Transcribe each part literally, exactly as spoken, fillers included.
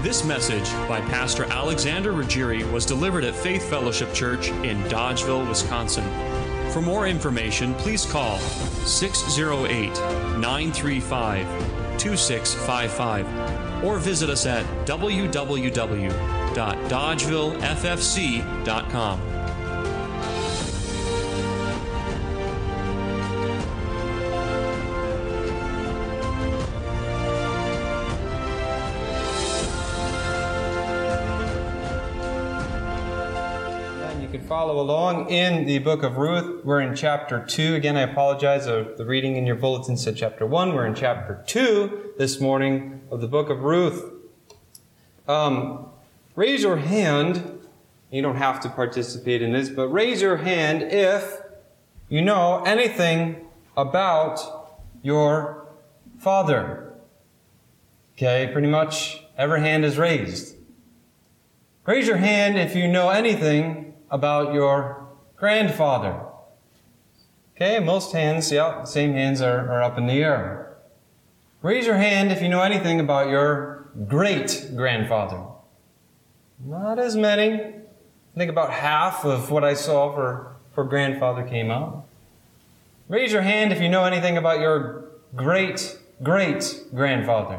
This message by Pastor Alexander Ruggieri was delivered at Faith Fellowship Church in Dodgeville, Wisconsin. For more information, please call six oh eight, nine three five, two six five five or visit us at w w w dot dodgeville f f c dot com. Follow along in the book of Ruth. We're in chapter two. Again, I apologize. Uh, the reading in your bulletin said chapter one. We're in chapter two this morning of the book of Ruth. Um, raise your hand. You don't have to participate in this, but raise your hand if you know anything about your father. Okay, pretty much every hand is raised. Raise your hand if you know anything about your grandfather. Okay, most hands, yeah, same hands are, are up in the air. Raise your hand if you know anything about your great-grandfather. Not as many. I think about half of what I saw for, for grandfather came out. Raise your hand if you know anything about your great-great-grandfather.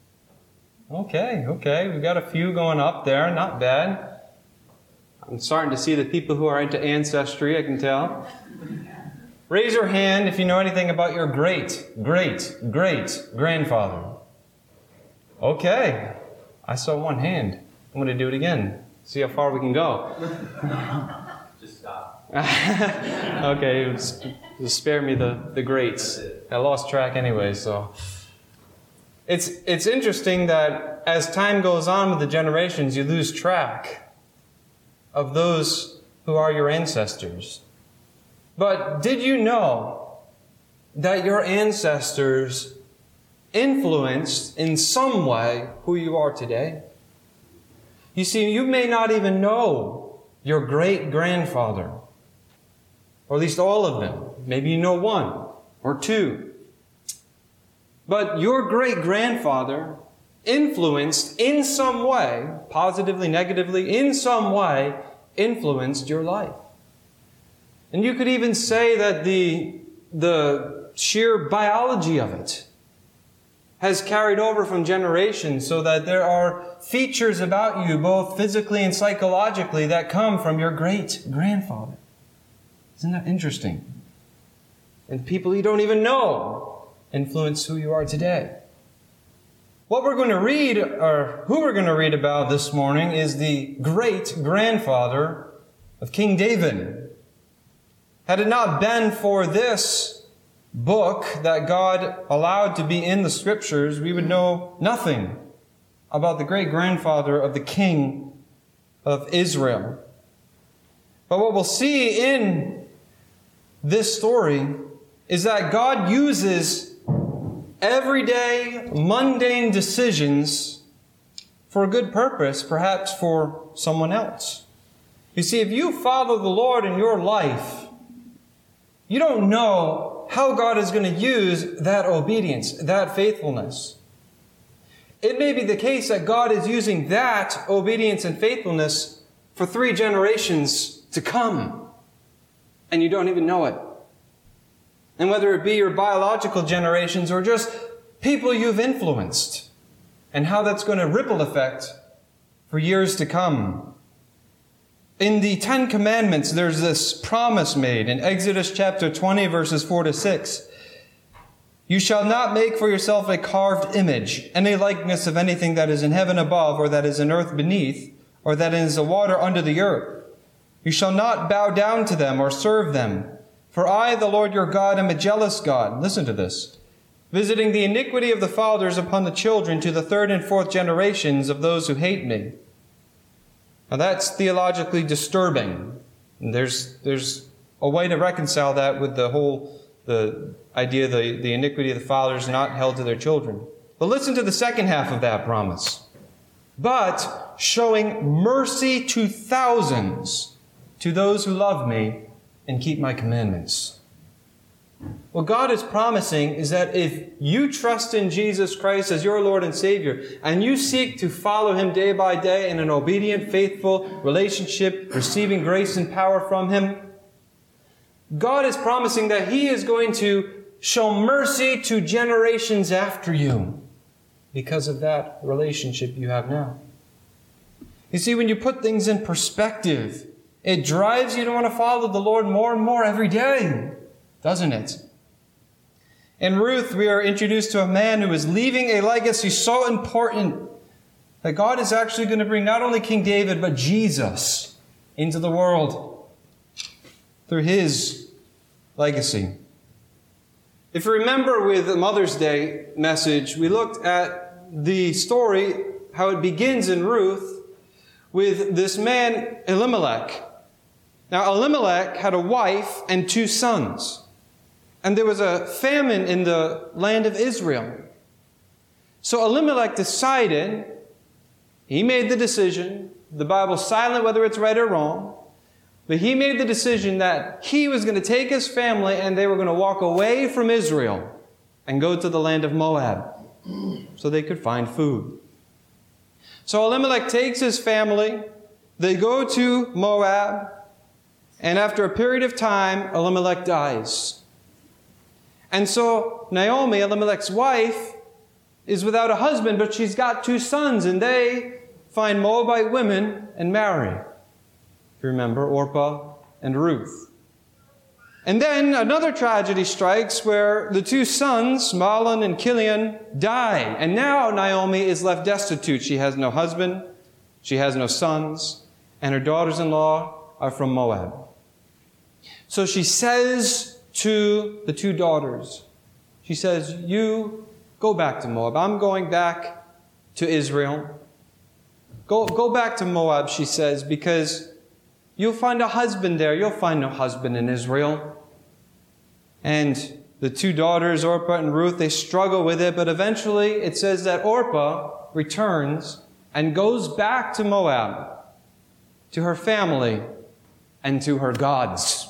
Okay, okay, we've got a few going up there, not bad. I'm starting to see the people who are into ancestry, I can tell. Raise your hand if you know anything about your great, great, great grandfather. Okay, I saw one hand. I'm going to do it again. See how far we can go. Just stop. Okay, just, just spare me the, the greats. I lost track anyway, so. It's, it's interesting that as time goes on with the generations, you lose track of those who are your ancestors. But did you know that your ancestors influenced in some way who you are today? You see, you may not even know your great-grandfather, or at least all of them. Maybe you know one or two. But your great-grandfather influenced in some way, positively, negatively, in some way, influenced your life. And you could even say that the, the sheer biology of it has carried over from generations, so that there are features about you, both physically and psychologically, that come from your great-grandfather. Isn't that interesting? And people you don't even know influence who you are today. What we're going to read, or who we're going to read about this morning, is the great-grandfather of King David. Had it not been for this book that God allowed to be in the Scriptures, we would know nothing about the great-grandfather of the King of Israel. But what we'll see in this story is that God uses everyday, mundane decisions for a good purpose, perhaps for someone else. You see, if you follow the Lord in your life, you don't know how God is going to use that obedience, that faithfulness. It may be the case that God is using that obedience and faithfulness for three generations to come, and you don't even know it. And whether it be your biological generations or just people you've influenced, and how that's going to ripple effect for years to come. In the Ten Commandments, there's this promise made in Exodus chapter twenty, verses four to six. You shall not make for yourself a carved image, any likeness of anything that is in heaven above, or that is in earth beneath, or that is in the water under the earth. You shall not bow down to them or serve them. For I, the Lord your God, am a jealous God. Listen to this. Visiting the iniquity of the fathers upon the children to the third and fourth generations of those who hate me. Now that's theologically disturbing. And there's, there's a way to reconcile that with the whole, the idea of the, the iniquity of the fathers not held to their children. But listen to the second half of that promise. But showing mercy to thousands, to those who love me and keep my commandments. What God is promising is that if you trust in Jesus Christ as your Lord and Savior, and you seek to follow Him day by day in an obedient, faithful relationship, receiving grace and power from Him, God is promising that He is going to show mercy to generations after you because of that relationship you have now. You see, when you put things in perspective, it drives you to want to follow the Lord more and more every day, doesn't it? In Ruth, we are introduced to a man who is leaving a legacy so important that God is actually going to bring not only King David, but Jesus into the world through his legacy. If you remember with the Mother's Day message, we looked at the story, how it begins in Ruth, with this man, Elimelech. Now, Elimelech had a wife and two sons. And there was a famine in the land of Israel. So Elimelech decided, he made the decision, the Bible's silent whether it's right or wrong, but he made the decision that he was going to take his family and they were going to walk away from Israel and go to the land of Moab so they could find food. So Elimelech takes his family, they go to Moab, and after a period of time, Elimelech dies. And so Naomi, Elimelech's wife, is without a husband, but she's got two sons, and they find Moabite women and marry. If you remember, Orpah and Ruth. And then another tragedy strikes where the two sons, Mahlon and Chilion, die. And now Naomi is left destitute. She has no husband, she has no sons, and her daughters-in-law are from Moab. So she says to the two daughters, she says, you go back to Moab. I'm going back to Israel. Go, go back to Moab, she says, because you'll find a husband there. You'll find no husband in Israel. And the two daughters, Orpah and Ruth, they struggle with it, but eventually it says that Orpah returns and goes back to Moab, to her family and to her gods.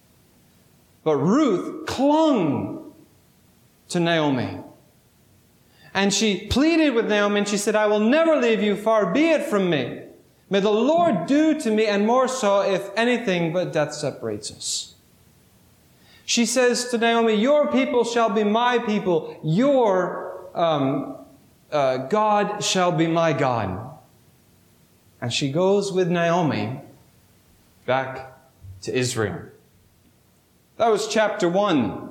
But Ruth clung to Naomi. And she pleaded with Naomi and she said, I will never leave you, far be it from me. May the Lord do to me, and more so, if anything but death separates us. She says to Naomi, your people shall be my people. Your um, uh, God shall be my God. And she goes with Naomi back to Israel. That was chapter one.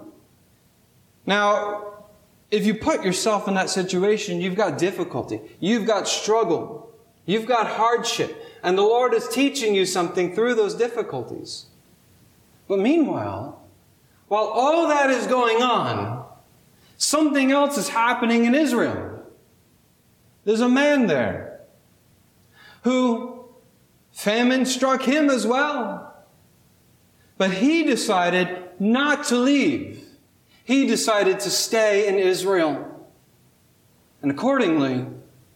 Now, if you put yourself in that situation, you've got difficulty. You've got struggle. You've got hardship. And the Lord is teaching you something through those difficulties. But meanwhile, while all that is going on, something else is happening in Israel. There's a man there who famine struck him as well. But he decided not to leave. He decided to stay in Israel. And accordingly,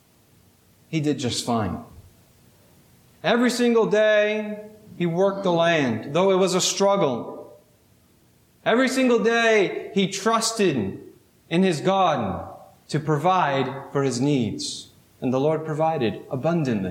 he did just fine. Every single day, he worked the land, though it was a struggle. Every single day, he trusted in his God to provide for his needs. And the Lord provided abundantly.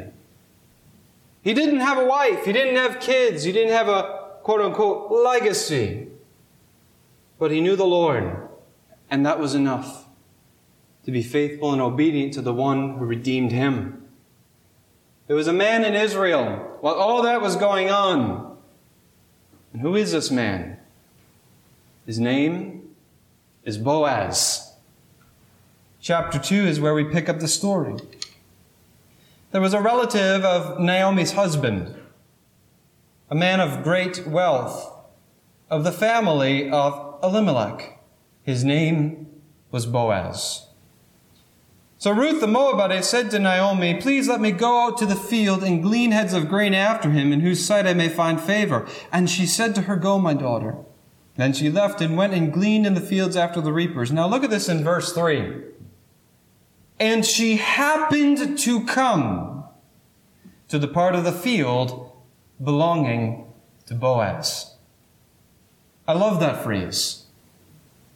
He didn't have a wife. He didn't have kids. He didn't have a quote-unquote legacy. But he knew the Lord, and that was enough to be faithful and obedient to the one who redeemed him. There was a man in Israel while all that was going on. And who is this man? His name is Boaz. Chapter two is where we pick up the story. There was a relative of Naomi's husband, a man of great wealth, of the family of Elimelech. His name was Boaz. So Ruth the Moabite said to Naomi, please let me go out to the field and glean heads of grain after him, in whose sight I may find favor. And she said to her, go, my daughter. Then she left and went and gleaned in the fields after the reapers. Now look at this in verse three. And she happened to come to the part of the field belonging to Boaz. I love that phrase.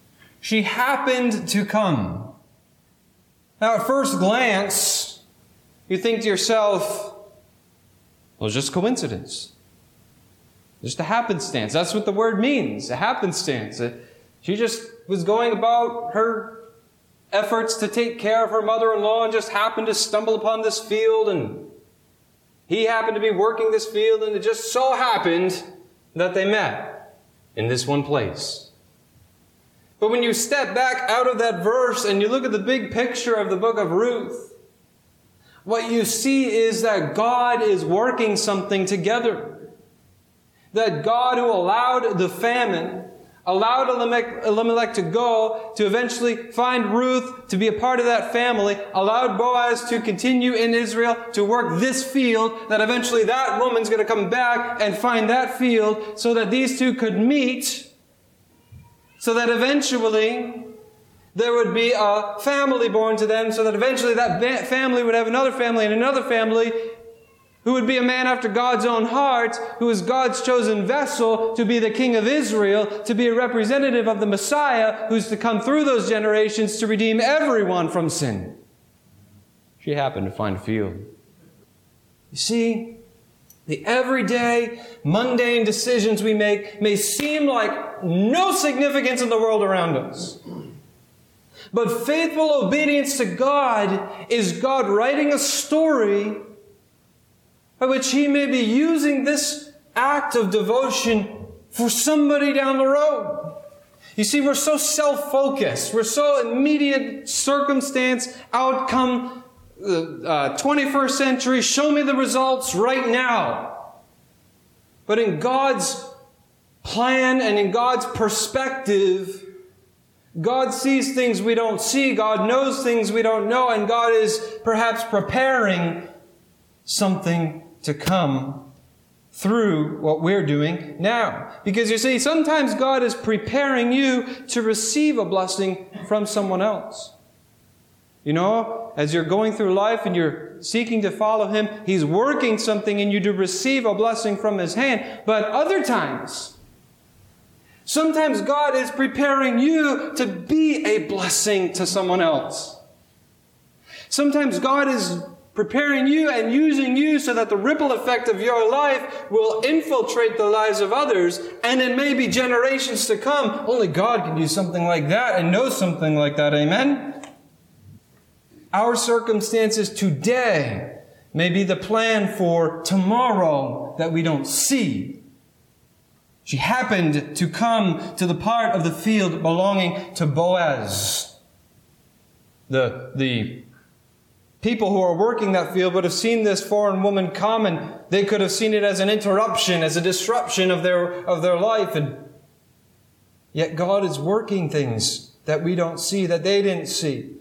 She happened to come. Now, at first glance, you think to yourself, well, it's just coincidence. Just a happenstance. That's what the word means, a happenstance. She just was going about her efforts to take care of her mother-in-law and just happened to stumble upon this field, and he happened to be working this field, and it just so happened that they met in this one place. But when you step back out of that verse and you look at the big picture of the book of Ruth, what you see is that God is working something together. That God, who allowed the famine, allowed Elimelech, Elimelech to go to eventually find Ruth to be a part of that family, allowed Boaz to continue in Israel to work this field, that eventually that woman's going to come back and find that field so that these two could meet, so that eventually there would be a family born to them, so that eventually that family would have another family and another family, who would be a man after God's own heart, who is God's chosen vessel to be the king of Israel, to be a representative of the Messiah, who's to come through those generations to redeem everyone from sin. She happened to find a field. You see, the everyday, mundane decisions we make may seem like no significance in the world around us. But faithful obedience to God is God writing a story by which He may be using this act of devotion for somebody down the road. You see, we're so self-focused. We're so immediate circumstance, outcome, uh, twenty-first century, show me the results right now. But in God's plan and in God's perspective, God sees things we don't see. God knows things we don't know. And God is perhaps preparing something to come through what we're doing now. Because you see, sometimes God is preparing you to receive a blessing from someone else. You know, as you're going through life and you're seeking to follow Him, He's working something in you to receive a blessing from His hand. But other times, sometimes God is preparing you to be a blessing to someone else. Sometimes God is preparing you and using you so that the ripple effect of your life will infiltrate the lives of others, and it may be generations to come. Only God can do something like that and knows something like that. Amen? Our circumstances today may be the plan for tomorrow that we don't see. She happened to come to the part of the field belonging to Boaz. The, the people who are working that field would have seen this foreign woman come, and they could have seen it as an interruption, as a disruption of their, of their life. And yet God is working things that we don't see, that they didn't see.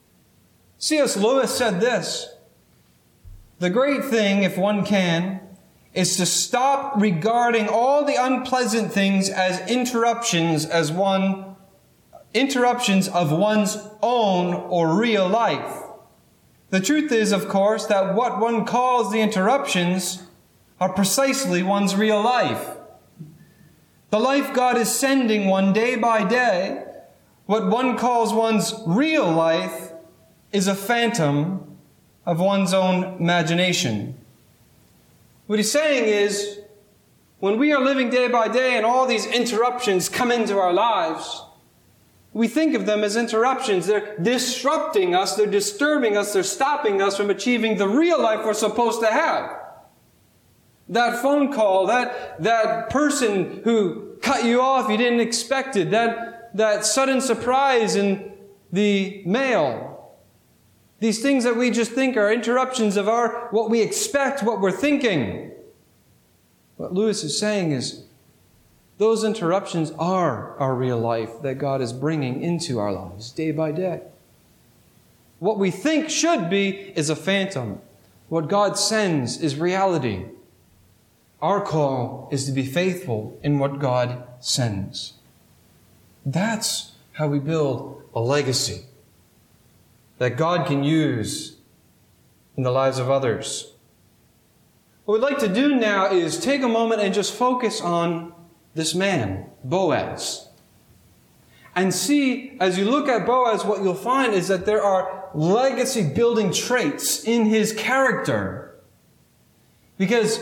C S Lewis said this: the great thing, if one can, is to stop regarding all the unpleasant things as interruptions, as one, interruptions of one's own or real life. The truth is, of course, that what one calls the interruptions are precisely one's real life. The life God is sending one day by day, what one calls one's real life, is a phantom of one's own imagination. What he's saying is, when we are living day by day and all these interruptions come into our lives, we think of them as interruptions. They're disrupting us, they're disturbing us, they're stopping us from achieving the real life we're supposed to have. That phone call, that, that person who cut you off you didn't expect it, that, that sudden surprise in the mail. These things that we just think are interruptions of our what we expect, what we're thinking. What Lewis is saying is, those interruptions are our real life that God is bringing into our lives day by day. What we think should be is a phantom. What God sends is reality. Our call is to be faithful in what God sends. That's how we build a legacy that God can use in the lives of others. What we'd like to do now is take a moment and just focus on this man, Boaz. And see, as you look at Boaz, what you'll find is that there are legacy-building traits in his character. Because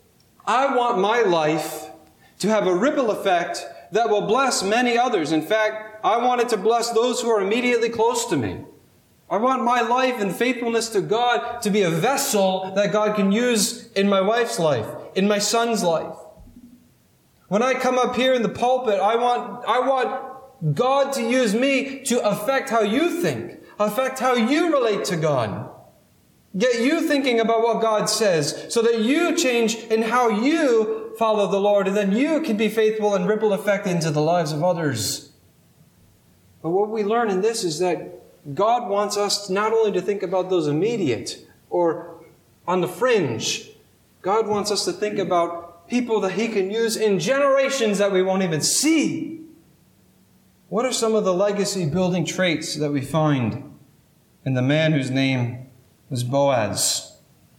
I want my life to have a ripple effect that will bless many others. In fact, I want it to bless those who are immediately close to me. I want my life and faithfulness to God to be a vessel that God can use in my wife's life, in my son's life. When I come up here in the pulpit, I want, I want God to use me to affect how you think, affect how you relate to God. Get you thinking about what God says so that you change in how you follow the Lord, and then you can be faithful and ripple effect into the lives of others. But what we learn in this is that God wants us not only to think about those immediate or on the fringe. God wants us to think about people that He can use in generations that we won't even see. What are some of the legacy-building traits that we find in the man whose name was Boaz?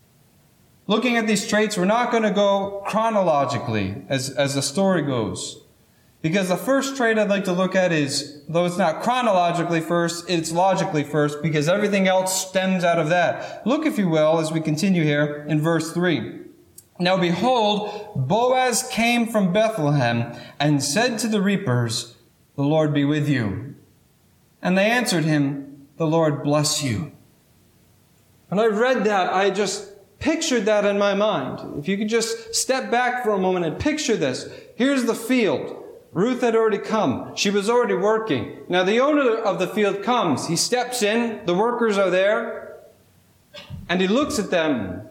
Looking at these traits, we're not going to go chronologically as, as the story goes. Because the first trait I'd like to look at is, though it's not chronologically first, it's logically first, because everything else stems out of that. Look, if you will, as we continue here in verse three. Now behold, Boaz came from Bethlehem and said to the reapers, "The Lord be with you." And they answered him, "The Lord bless you." When I read that, I just pictured that in my mind. If you could just step back for a moment and picture this. Here's the field. Ruth had already come. She was already working. Now the owner of the field comes. He steps in. The workers are there. And he looks at them.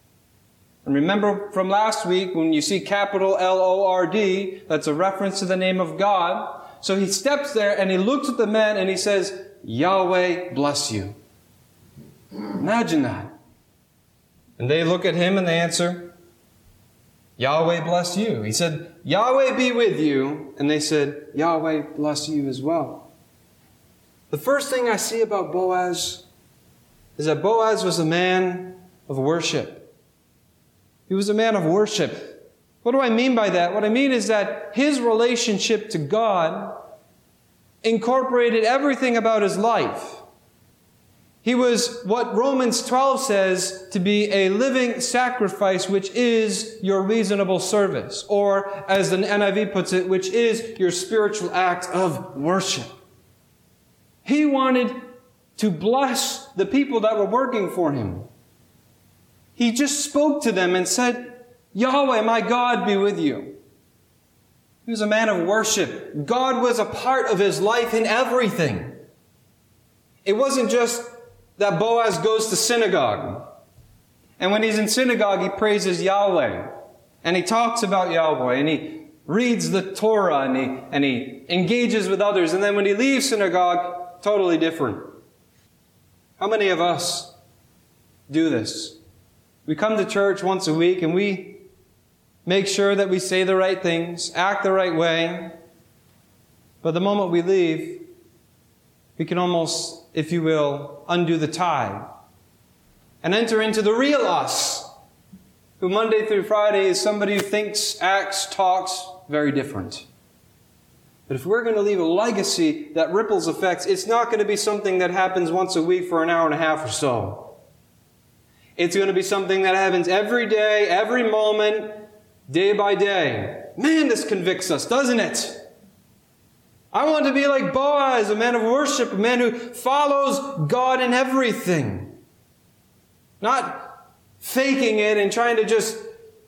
And remember from last week, when you see capital L O R D, that's a reference to the name of God. So he steps there and he looks at the men and he says, "Yahweh bless you." Imagine that. And they look at him and they answer, "Yahweh bless you." He said, "Yahweh be with you." And they said, "Yahweh bless you as well." The first thing I see about Boaz is that Boaz was a man of worship. He was a man of worship. What do I mean by that? What I mean is that his relationship to God incorporated everything about his life. He was what Romans twelve says to be a living sacrifice, which is your reasonable service. Or, as the N I V puts it, which is your spiritual act of worship. He wanted to bless the people that were working for him. He just spoke to them and said, "Yahweh, my God, be with you." He was a man of worship. God was a part of his life in everything. It wasn't just that Boaz goes to synagogue. And when he's in synagogue, he praises Yahweh. And he talks about Yahweh. And he reads the Torah. And he, and he engages with others. And then when he leaves synagogue, totally different. How many of us do this? We come to church once a week and we make sure that we say the right things, act the right way. But the moment we leave, we can almost, if you will, undo the tie and enter into the real us, who Monday through Friday is somebody who thinks, acts, talks very different. But if we're going to leave a legacy that ripples effects, it's not going to be something that happens once a week for an hour and a half or so. It's going to be something that happens every day, every moment, day by day. Man, this convicts us, doesn't it? I want to be like Boaz, a man of worship, a man who follows God in everything. Not faking it and trying to just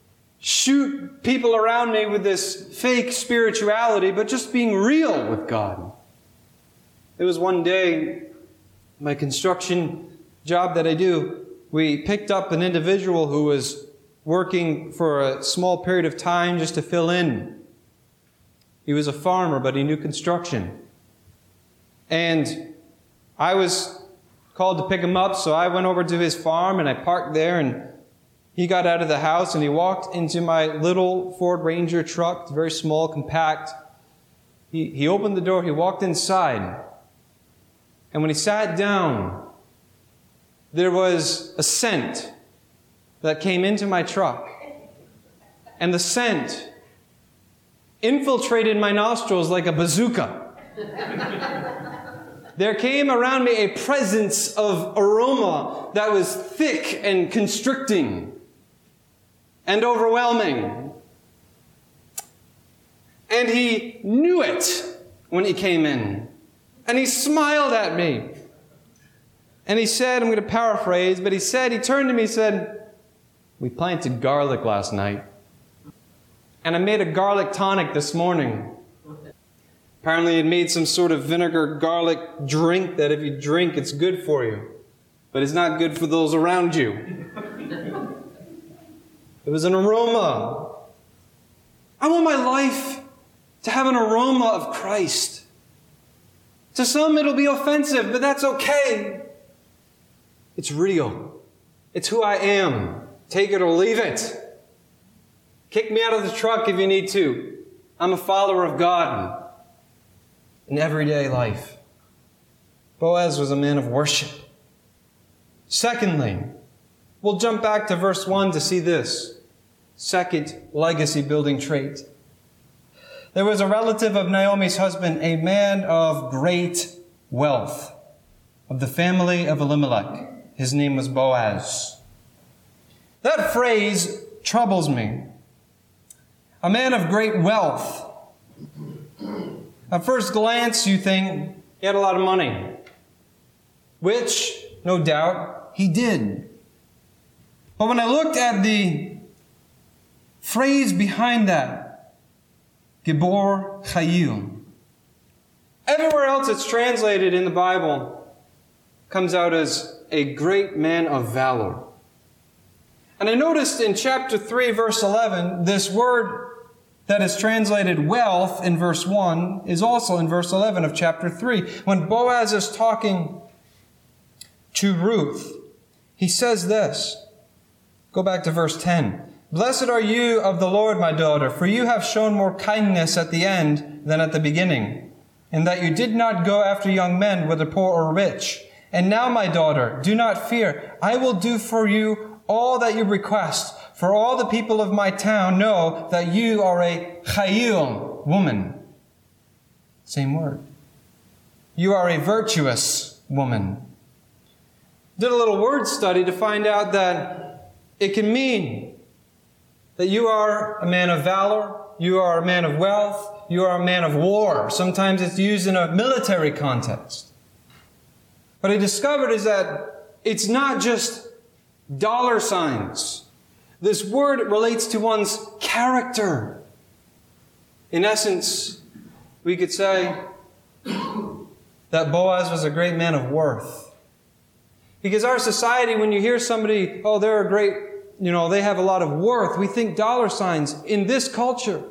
shoot people around me with this fake spirituality, but just being real with God. There was one day, my construction job that I do, we picked up an individual who was working for a small period of time just to fill in. He was a farmer, but he knew construction. And I was called to pick him up, so I went over to his farm and I parked there, and he got out of the house and he walked into my little Ford Ranger truck, very small, compact. He, he opened the door, he walked inside. And when he sat down, there was a scent that came into my truck. And the scent infiltrated my nostrils like a bazooka. There came around me a presence of aroma that was thick and constricting and overwhelming. And he knew it when he came in. And he smiled at me. And he said, I'm going to paraphrase, but he said, he turned to me and said, we planted garlic last night. And I made a garlic tonic this morning. Apparently he made some sort of vinegar garlic drink that if you drink, it's good for you. But it's not good for those around you. It was an aroma. I want my life to have an aroma of Christ. To some it'll be offensive, but that's okay. It's real. It's who I am. Take it or leave it. Kick me out of the truck if you need to. I'm a follower of God in everyday life. Boaz was a man of worship. Secondly, we'll jump back to verse one to see this. Second legacy building trait. There was a relative of Naomi's husband, a man of great wealth, of the family of Elimelech. His name was Boaz. That phrase troubles me. A man of great wealth. At first glance, you think he had a lot of money, which, no doubt, he did. But when I looked at the phrase behind that, Gibor Chayil, everywhere else it's translated in the Bible comes out as a great man of valor. And I noticed in chapter three, verse eleven, this word that is translated wealth in verse one is also in verse eleven of chapter three. When Boaz is talking to Ruth, he says this. Go back to verse ten. Blessed are you of the Lord, my daughter, for you have shown more kindness at the end than at the beginning, in that you did not go after young men, whether poor or rich. And now, my daughter, do not fear. I will do for you all that you request. For all the people of my town know that you are a chayil woman. Same word. You are a virtuous woman. Did a little word study to find out that it can mean that you are a man of valor, you are a man of wealth, you are a man of war. Sometimes it's used in a military context. What I discovered is that it's not just dollar signs. This word relates to one's character. In essence, we could say that Boaz was a great man of worth. Because our society, when you hear somebody, oh, they're a great, you know, they have a lot of worth, we think dollar signs. In this culture,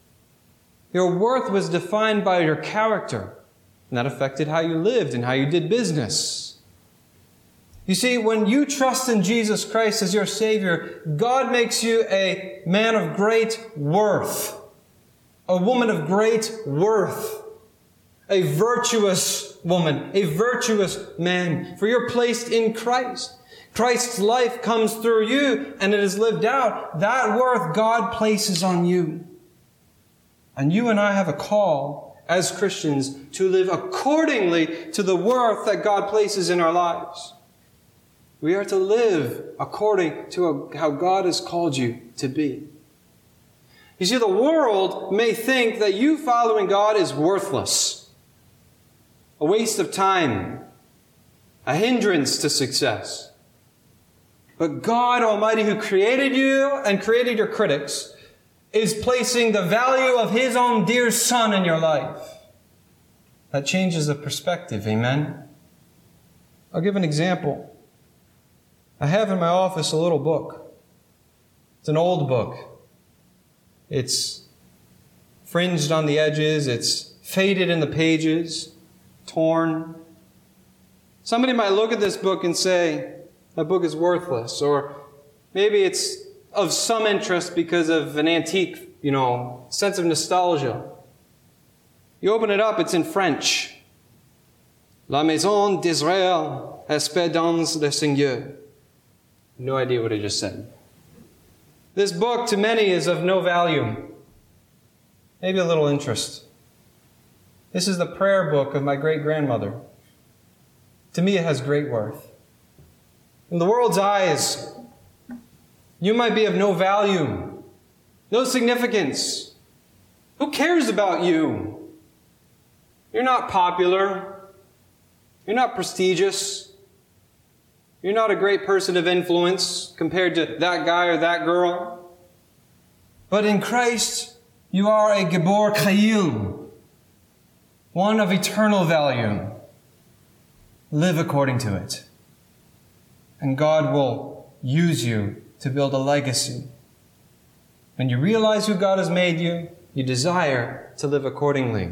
your worth was defined by your character. And that affected how you lived and how you did business. You see, when you trust in Jesus Christ as your Savior, God makes you a man of great worth, a woman of great worth, a virtuous woman, a virtuous man, for you're placed in Christ. Christ's life comes through you and it is lived out. That worth God places on you. And you and I have a call as Christians to live accordingly to the worth that God places in our lives. We are to live according to how God has called you to be. You see, the world may think that you following God is worthless, a waste of time, a hindrance to success. But God Almighty, who created you and created your critics, is placing the value of His own dear Son in your life. That changes the perspective, amen? I'll give an example. I have in my office a little book. It's an old book. It's fringed on the edges. It's faded in the pages, torn. Somebody might look at this book and say, that book is worthless. Or maybe it's of some interest because of an antique, you know, sense of nostalgia. You open it up, it's in French. La maison d'Israël espérance le Seigneur. No idea what I just said. This book to many is of no value. Maybe a little interest. This is the prayer book of my great-grandmother. To me, it has great worth. In the world's eyes, you might be of no value, no significance. Who cares about you? You're not popular. You're not prestigious. You're not a great person of influence compared to that guy or that girl. But in Christ, you are a Gibor Chayil, one of eternal value. Live according to it. And God will use you to build a legacy. When you realize who God has made you, you desire to live accordingly.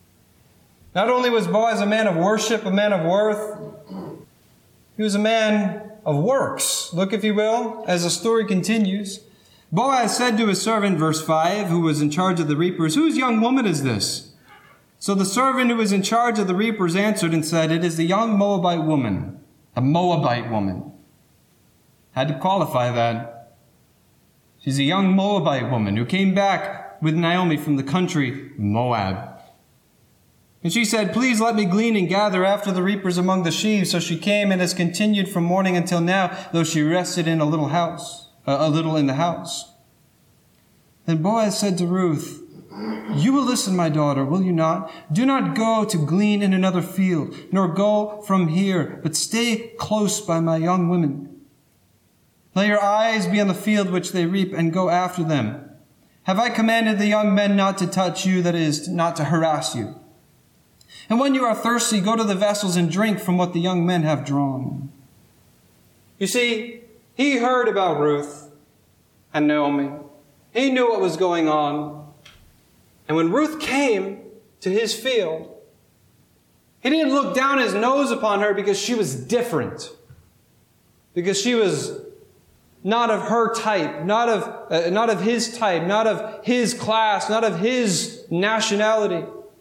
Not only was Boaz a man of worship, a man of worth, he was a man of works. Look, if you will, as the story continues. Boaz said to his servant, verse five, who was in charge of the reapers, "Whose young woman is this?" So the servant who was in charge of the reapers answered and said, "It is the young Moabite woman, a Moabite woman." Had to qualify that. She's a young Moabite woman who came back with Naomi from the country Moab. And she said, "Please let me glean and gather after the reapers among the sheaves." So she came and has continued from morning until now, though she rested in a little house, uh, a little in the house. Then Boaz said to Ruth, "You will listen, my daughter, will you not? Do not go to glean in another field, nor go from here, but stay close by my young women. Let your eyes be on the field which they reap, and go after them. Have I commanded the young men not to touch you, that is, not to harass you? And when you are thirsty, go to the vessels and drink from what the young men have drawn." You see, he heard about Ruth and Naomi. He knew what was going on. And when Ruth came to his field, he didn't look down his nose upon her because she was different. Because she was not of her type, not of, uh, not of his type, not of his class, not of his nationality.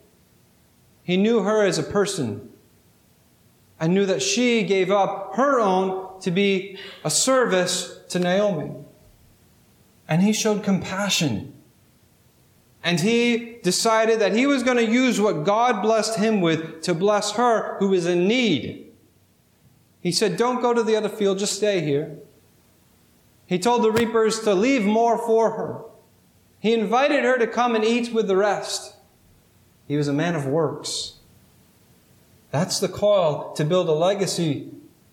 He knew her as a person and knew that she gave up her own to be a service to Naomi. And he showed compassion. And he decided that he was going to use what God blessed him with to bless her who is in need. He said, "Don't go to the other field, just stay here." He told the reapers to leave more for her. He invited her to come and eat with the rest. He was a man of works. That's the call to build a legacy.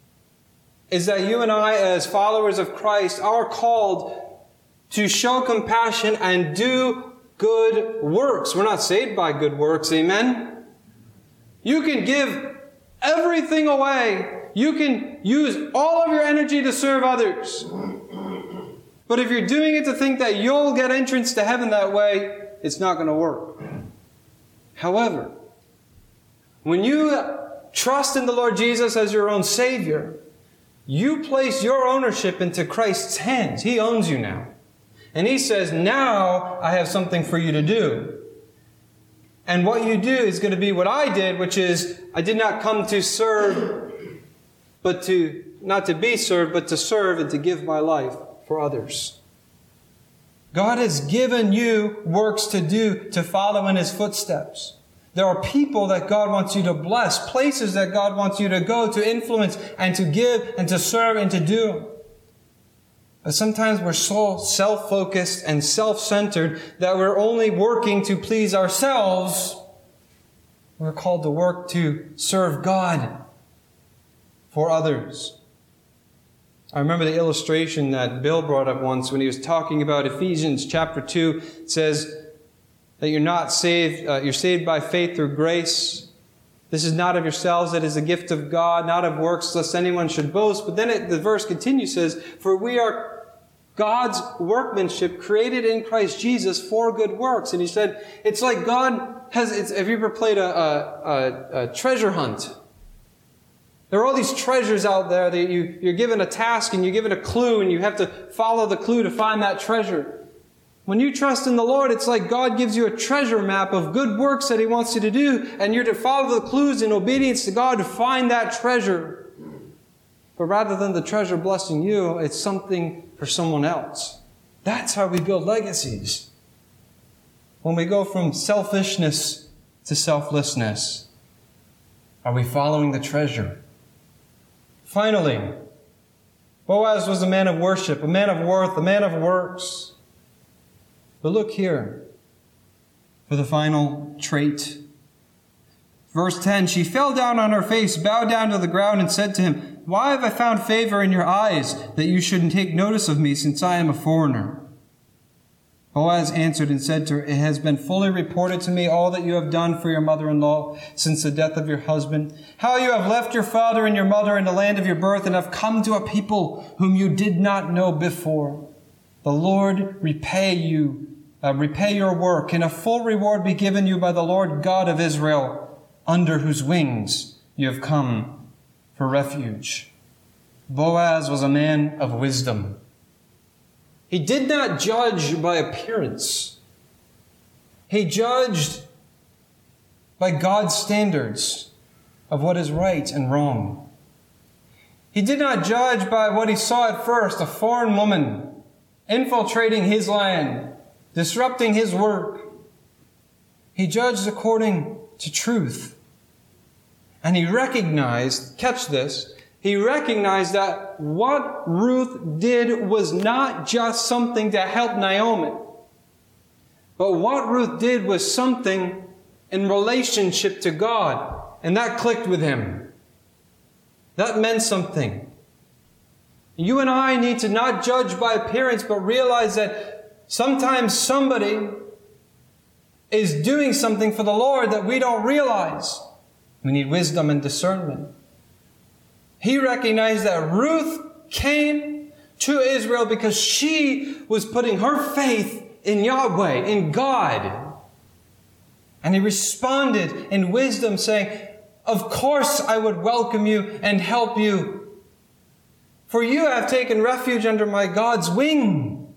Is that you and I, as followers of Christ, are called to show compassion and do good works. We're not saved by good works, amen? You can give everything away. You can use all of your energy to serve others. But if you're doing it to think that you'll get entrance to heaven that way, it's not going to work. However, when you trust in the Lord Jesus as your own Savior, you place your ownership into Christ's hands. He owns you now. And He says, "Now I have something for you to do." And what you do is going to be what I did, which is, I did not come to serve, but to, not to be served, but to serve and to give my life for others. God has given you works to do to follow in His footsteps. There are people that God wants you to bless, places that God wants you to go to influence and to give and to serve and to do. But sometimes we're so self-focused and self-centered that we're only working to please ourselves. We're called to work to serve God for others. I remember the illustration that Bill brought up once when he was talking about Ephesians chapter two. It says that you're not saved, uh, you're saved by faith through grace. This is not of yourselves, it is a gift of God, not of works, lest anyone should boast. But then it, the verse continues, says, "For we are God's workmanship, created in Christ Jesus for good works." And he said, it's like God has, it's, have you ever played a, a, a, a treasure hunt? There are all these treasures out there that you, you're given a task and you're given a clue and you have to follow the clue to find that treasure. When you trust in the Lord, it's like God gives you a treasure map of good works that He wants you to do, and you're to follow the clues in obedience to God to find that treasure. But rather than the treasure blessing you, it's something for someone else. That's how we build legacies. When we go from selfishness to selflessness? Are we following the treasure? Finally, Boaz was a man of worship, a man of worth, a man of works. But look here for the final trait. Verse ten, she fell down on her face, bowed down to the ground, and said to him, "Why have I found favor in your eyes, that you shouldn't take notice of me, since I am a foreigner?" Boaz answered and said to her, "It has been fully reported to me all that you have done for your mother-in-law since the death of your husband, how you have left your father and your mother in the land of your birth and have come to a people whom you did not know before. The Lord repay you, uh, repay your work, and a full reward be given you by the Lord God of Israel, under whose wings you have come for refuge." Boaz was a man of wisdom. He did not judge by appearance. He judged by God's standards of what is right and wrong. He did not judge by what he saw at first, a foreign woman infiltrating his land, disrupting his work. He judged according to truth. And he recognized, catch this, he recognized that what Ruth did was not just something to help Naomi, but what Ruth did was something in relationship to God. And that clicked with him. That meant something. You and I need to not judge by appearance, but realize that sometimes somebody is doing something for the Lord that we don't realize. We need wisdom and discernment. He recognized that Ruth came to Israel because she was putting her faith in Yahweh, in God. And he responded in wisdom, saying, "Of course I would welcome you and help you, for you have taken refuge under my God's wing.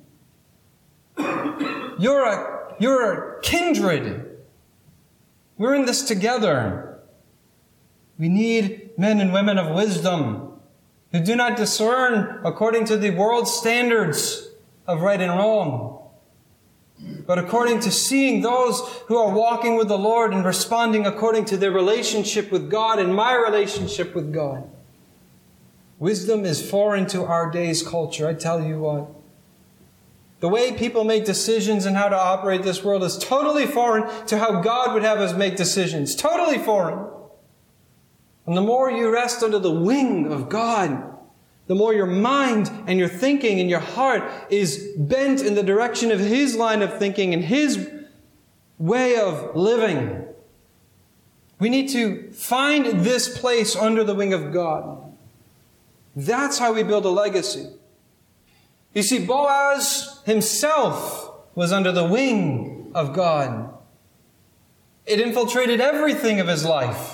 You're a, you're a kindred. We're in this together." We need men and women of wisdom who do not discern according to the world's standards of right and wrong, but according to seeing those who are walking with the Lord and responding according to their relationship with God and my relationship with God. Wisdom is foreign to our day's culture, I tell you what. The way people make decisions and how to operate this world is totally foreign to how God would have us make decisions. Totally foreign. And the more you rest under the wing of God, the more your mind and your thinking and your heart is bent in the direction of His line of thinking and His way of living. We need to find this place under the wing of God. That's how we build a legacy. You see, Boaz himself was under the wing of God. It infiltrated everything of his life.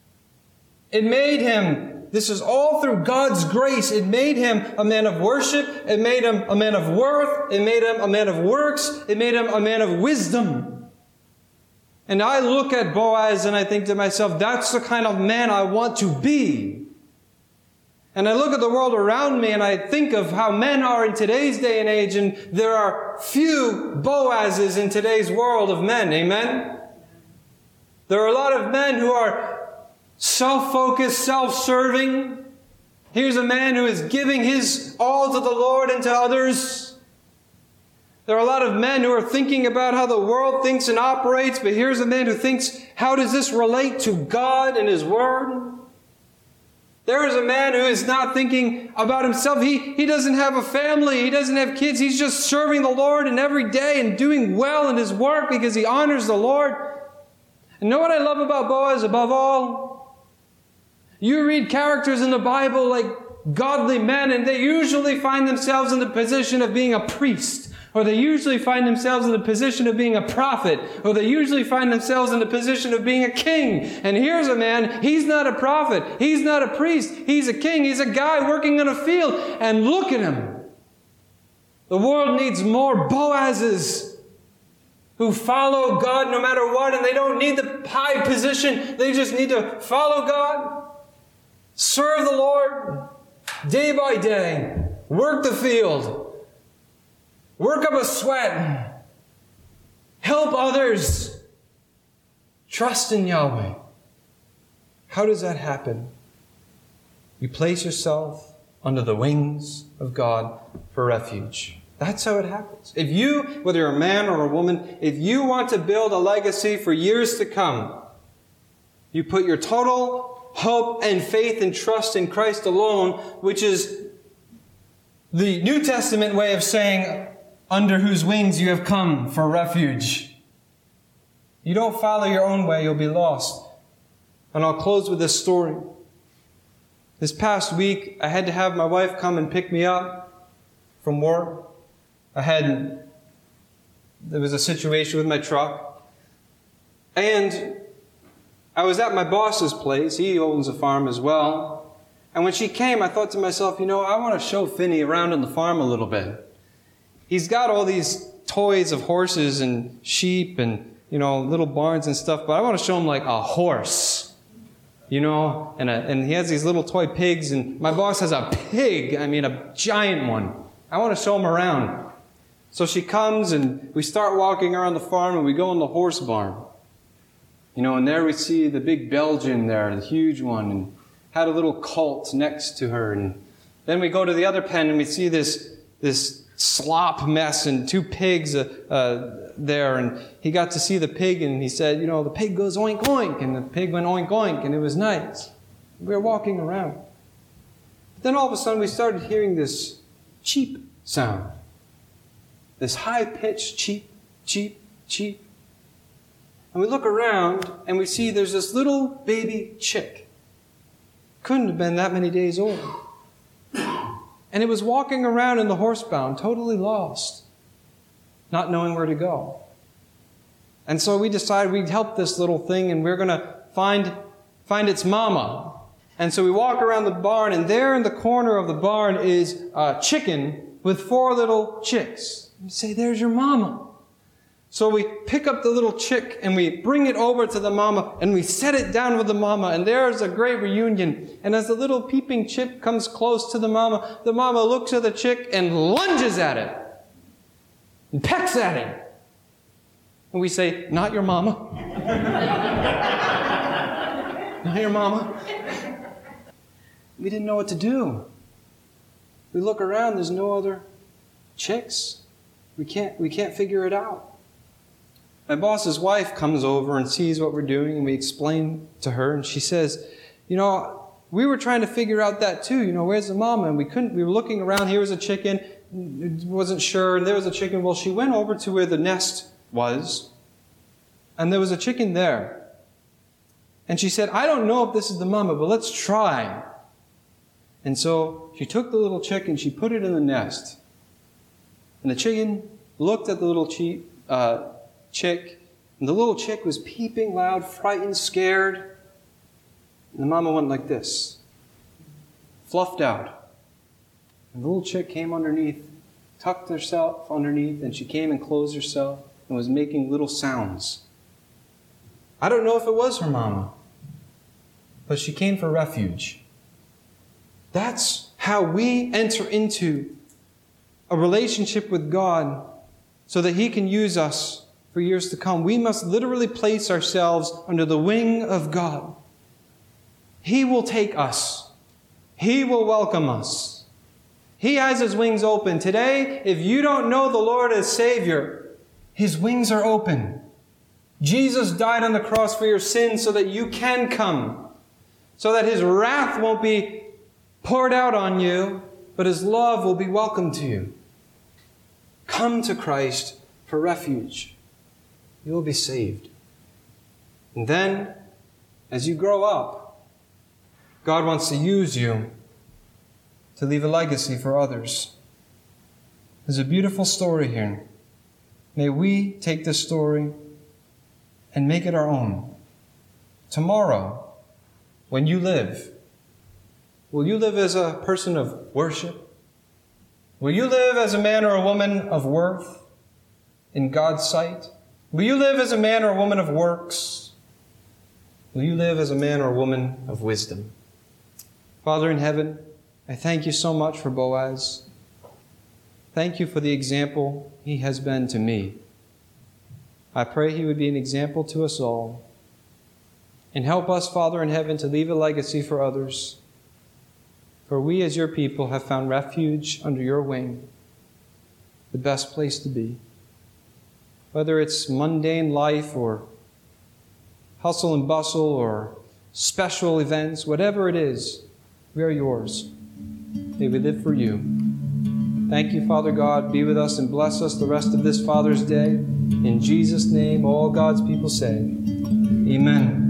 It made him, this is all through God's grace, it made him a man of worship, it made him a man of worth, it made him a man of works, it made him a man of wisdom. And I look at Boaz and I think to myself, that's the kind of man I want to be. And I look at the world around me and I think of how men are in today's day and age, and there are few Boazes in today's world of men. Amen? There are a lot of men who are self-focused, self-serving. Here's a man who is giving his all to the Lord and to others. There are a lot of men who are thinking about how the world thinks and operates, but here's a man who thinks, how does this relate to God and His Word? There is a man who is not thinking about himself. He, he doesn't have a family. He doesn't have kids. He's just serving the Lord and every day and doing well in his work because he honors the Lord. And know what I love about Boaz above all? You read characters in the Bible like godly men, and they usually find themselves in the position of being a priest, or they usually find themselves in the position of being a prophet, or they usually find themselves in the position of being a king. And here's a man, he's not a prophet, he's not a priest, he's a king, he's a guy working in a field, and look at him. The world needs more Boazes who follow God no matter what, and they don't need the high position, they just need to follow God. Serve the Lord day by day. Work the field. Work up a sweat. Help others. Trust in Yahweh. How does that happen? You place yourself under the wings of God for refuge. That's how it happens. If you, whether you're a man or a woman, if you want to build a legacy for years to come, you put your total hope and faith and trust in Christ alone, which is the New Testament way of saying, under whose wings you have come for refuge. You don't follow your own way, you'll be lost. And I'll close with this story. This past week, I had to have my wife come and pick me up from work. I had, there was a situation with my truck. And I was at my boss's place. He owns a farm as well. And when she came, I thought to myself, you know, I want to show Finney around on the farm a little bit. He's got all these toys of horses and sheep and, you know, little barns and stuff, but I want to show him like a horse, you know, and a, and he has these little toy pigs, and my boss has a pig, I mean a giant one. I want to show him around. So she comes and we start walking around the farm and we go in the horse barn. You know, and there we see the big Belgian there, the huge one, and had a little colt next to her. And then we go to the other pen and we see this, this slop mess and two pigs uh, uh, there. And he got to see the pig and he said, you know, the pig goes oink oink. And the pig went oink oink and it was nice. We were walking around. But then all of a sudden we started hearing this cheep sound. This high-pitched cheep, cheep, cheep. And we look around and we see there's this little baby chick. Couldn't have been that many days old. And it was walking around in the horsebound, totally lost, not knowing where to go. And so we decided we'd help this little thing and we're going to find, find its mama. And so we walk around the barn, and there in the corner of the barn is a chicken with four little chicks. You say, there's your mama. So we pick up the little chick and we bring it over to the mama and we set it down with the mama, and there's a great reunion. And as the little peeping chick comes close to the mama, the mama looks at the chick and lunges at it and pecks at it. And we say, not your mama. Not your mama. We didn't know what to do. We look around, there's no other chicks. We can't, we can't figure it out. My boss's wife comes over and sees what we're doing, and we explain to her, and she says, you know, we were trying to figure out that too. You know, where's the mama? And we couldn't, we were looking around, here was a chicken, wasn't sure, and there was a chicken. Well, she went over to where the nest was, and there was a chicken there. And she said, I don't know if this is the mama, but let's try. And so she took the little chick and she put it in the nest. And the chicken looked at the little chi- uh, chick, and the little chick was peeping loud, frightened, scared. And the mama went like this, fluffed out. And the little chick came underneath, tucked herself underneath, and she came and closed herself and was making little sounds. I don't know if it was her mama, but she came for refuge. That's how we enter into a relationship with God so that He can use us for years to come. We must literally place ourselves under the wing of God. He will take us. He will welcome us. He has His wings open. Today, if you don't know the Lord as Savior, His wings are open. Jesus died on the cross for your sins so that you can come, so that His wrath won't be poured out on you, but His love will be welcomed to you. Come to Christ for refuge. You will be saved. And then, as you grow up, God wants to use you to leave a legacy for others. There's a beautiful story here. May we take this story and make it our own. Tomorrow, when you live, will you live as a person of worship? Will you live as a man or a woman of worth in God's sight? Will you live as a man or a woman of works? Will you live as a man or a woman of wisdom? Father in heaven, I thank you so much for Boaz. Thank you for the example he has been to me. I pray he would be an example to us all. And help us, Father in heaven, to leave a legacy for others. For we as your people have found refuge under your wing, the best place to be. Whether it's mundane life or hustle and bustle or special events, whatever it is, we are yours. May we live for you. Thank you, Father God. Be with us and bless us the rest of this Father's Day. In Jesus' name, all God's people say, Amen.